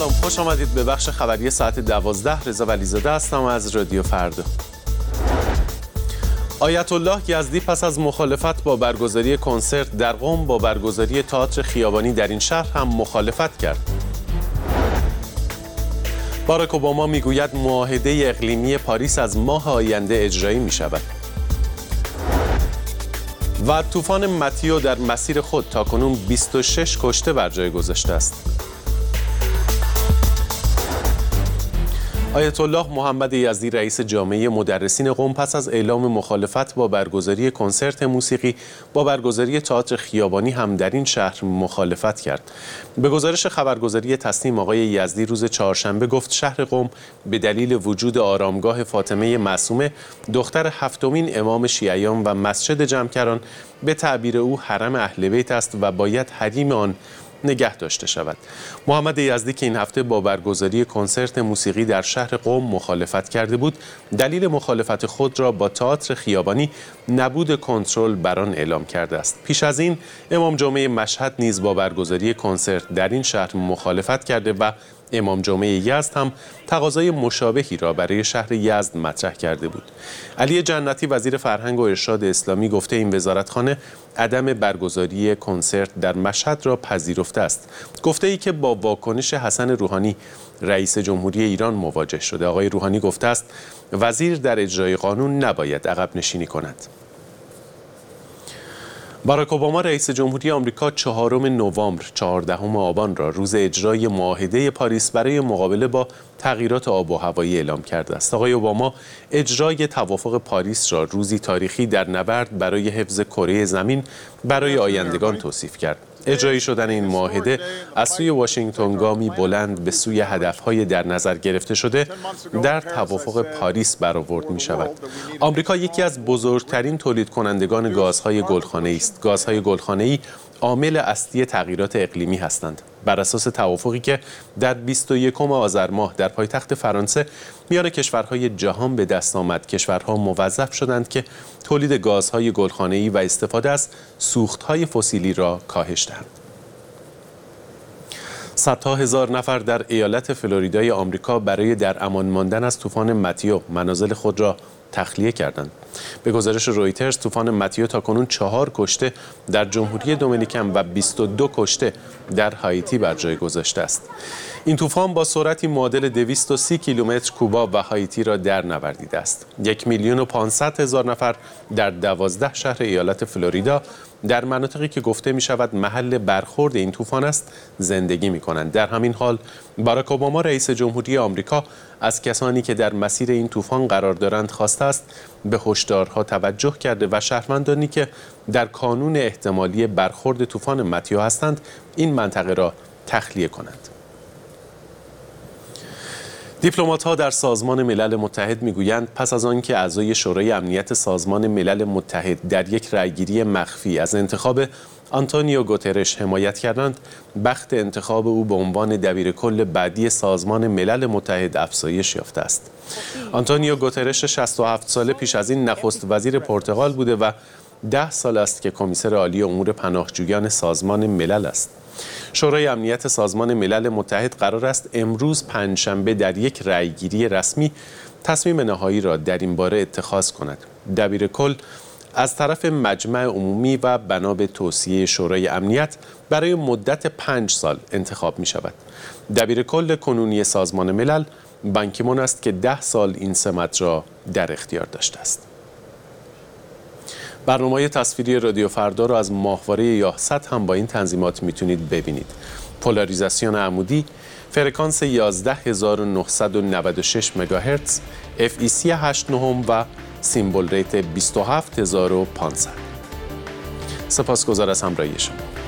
سلام، خوش آمدید به بخش خبری ساعت 12. رضا ولیزاده هستم از رادیو فردا. آیت الله یزدی پس از مخالفت با برگزاری کنسرت در قم با برگزاری تئاتر خیابانی در این شهر هم مخالفت کرد. باراک اوباما میگوید معاهده اقلیمی پاریس از ماه آینده اجرایی می شود. و طوفان متیو در مسیر خود تاکنون 26 کشته بر جای گذاشته است. آیت الله محمد یزدی رئیس جامعه مدرسین قم پس از اعلام مخالفت با برگزاری کنسرت موسیقی با برگزاری تئاتر خیابانی هم در این شهر مخالفت کرد. به گزارش خبرگزاری تسنیم آقای یزدی روز چهارشنبه گفت شهر قم به دلیل وجود آرامگاه فاطمه معصومه دختر هفتمین امام شیعیان و مسجد جمکران به تعبیر او حرم اهل بیت است و باید حریم آن نگه داشته شود. محمد یزدی که این هفته با برگزاری کنسرت موسیقی در شهر قم مخالفت کرده بود، دلیل مخالفت خود را با تئاتر خیابانی نبود کنترل بر آن اعلام کرده است. پیش از این امام جمعه مشهد نیز با برگزاری کنسرت در این شهر مخالفت کرده و امام جمعه یزد هم تقاضای مشابهی را برای شهر یزد مطرح کرده بود. علی جنتی وزیر فرهنگ و ارشاد اسلامی گفته این وزارتخانه عدم برگزاری کنسرت در مشهد را پذیرفته است. گفته ای که با واکنش حسن روحانی رئیس جمهوری ایران مواجه شده. آقای روحانی گفته است وزیر در اجرای قانون نباید عقب نشینی کند. باراک اوباما رئیس جمهوری آمریکا 4 نوامبر 14 آبان را روز اجرای معاهده پاریس برای مقابله با تغییرات آب و هوایی اعلام کرده است. آقای اوباما اجرای توافق پاریس را روزی تاریخی در نبرد برای حفظ کره زمین برای آیندگان توصیف کرد. اجرایی شدن این معاهده از سوی واشنگتن گامی بلند به سوی هدفهای در نظر گرفته شده در توافق پاریس برآورد می شود. آمریکا یکی از بزرگترین تولید کنندگان گازهای گلخانه‌ای است. گازهای گلخانه‌ای عامل اصلی تغییرات اقلیمی هستند. بر اساس توافقی که در 21 آذر ماه در پایتخت فرانسه میان کشورهای جهان به دست آمد، کشورها موظف شدند که تولید گازهای گلخانه‌ای و استفاده از سوختهای فسیلی را کاهش دهند. صدها هزار نفر در ایالت فلوریدای آمریکا برای در امان ماندن از طوفان متیو منازل خود را تخلیه کردند. به گزارش رویترز طوفان متیو تاکنون 4 کشته در جمهوری دومینیکن و 22 کشته در هایتی بر جای گذاشته است. این طوفان با سرعتی معادل 230 کیلومتر کوبا و هایتی را در نوردیده است. 1,500,000 نفر در 12 شهر ایالت فلوریدا در مناطقی که گفته می شود محل برخورد این طوفان است زندگی می کنند. در همین حال باراک اوباما رئیس جمهوری آمریکا از کسانی که در مسیر این طوفان قرار دارند خواسته است به هشدارها توجه کرده و شهروندانی که در کانون احتمالی برخورد طوفان متیو هستند این منطقه را تخلیه کنند. دیپلمات‌ها در سازمان ملل متحد میگویند پس از آنکه اعضای شورای امنیت سازمان ملل متحد در یک رأیگیری مخفی از انتخاب آنتونیو گوترش حمایت کردند، بخت انتخاب او به عنوان دبیرکل بعدی سازمان ملل متحد افزایش یافته است. آنتونیو گوترش 67 ساله پیش از این نخست وزیر پرتغال بوده و 10 سال است که کمیسر عالی امور پناهجویان سازمان ملل است. شورای امنیت سازمان ملل متحد قرار است امروز پنجشنبه در یک رأیگیری رسمی تصمیم نهایی را در این باره اتخاذ کند. دبیرکل از طرف مجمع عمومی و بنا به توصیه شورای امنیت برای مدت 5 سال انتخاب می شود. دبیرکل کنونی سازمان ملل بان کی مون است که 10 سال این سمت را در اختیار داشته است. برنامه تصویری رادیو فردا را از ماهواره یاهصد هم با این تنظیمات میتونید ببینید. پولاریزاسیون عمودی، فرکانس 11996 مگاهرتز، FEC 89 و سیمبل ریت 27500. سپاسگزار از همراهی شما.